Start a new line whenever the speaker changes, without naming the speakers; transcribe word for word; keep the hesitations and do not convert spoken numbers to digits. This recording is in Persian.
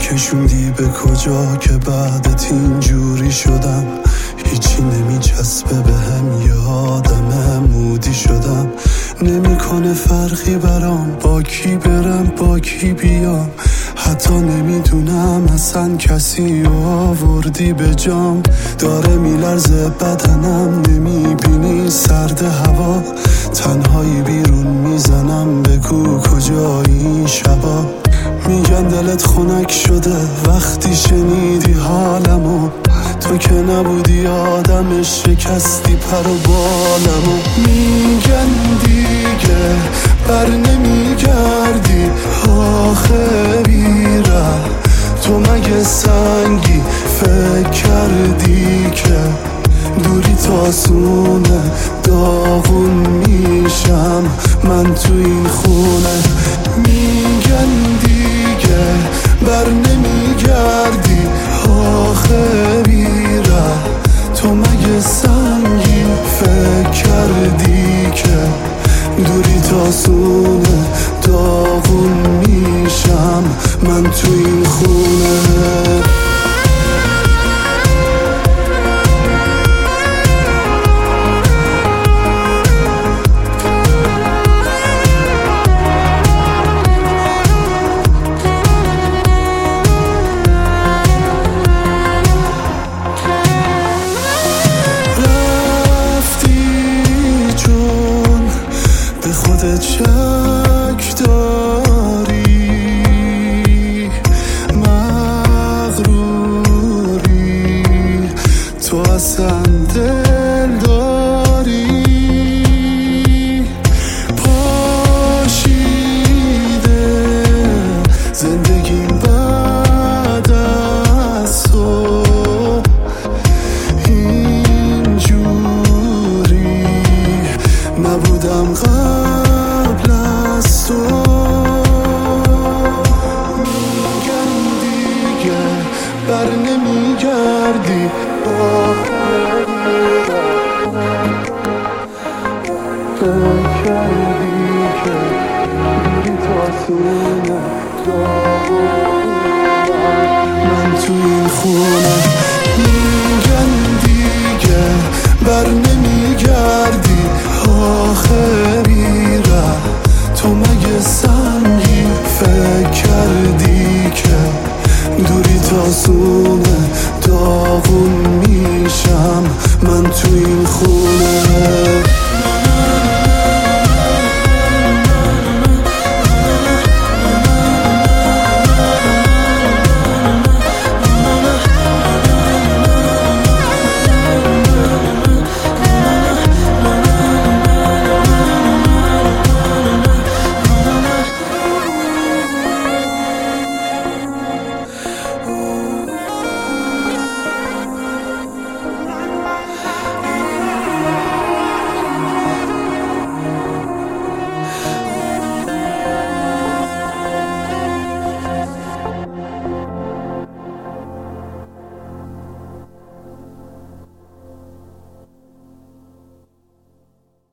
کشوندی به کجا که بعدت اینجوری شدم؟ هیچی نمی چسبه بهم، یادم مودی شدم. نمیکنه فرقی برام با کی برم با کی بیام، حتی نمیدونم اصلا کسی آوردی به جام. داره میلرزه بدنم، نمیبینی سرد هوا، تنهایی بیرون میزنم، بگو کجایی این شبا. میگن دلت خنک شده وقتی شنیدی حالمو، تو که نبودی آدمش، شکستی پر و بالمو. میگن دیگه بر نمیگردی، آخه بیره تو مگه سنگی؟ فکر کردی که دوری تاسونه، داغون میشم من تو این خونه. میگن دیگه بر نمیگردی، آخه بیره تو مگه سنگی؟ فکر کردی که دوری تاسونه، داغون میشم من تو این خونه. خودت شک داری، مغروری، تو اصلا دل داری. پاشیده زندگیم بعد از تو، اینجوری نبودم قبل از تو. میگن دیگه بر نمیگردی، فکر کردی که دوری تاسونه، من تو این خونه.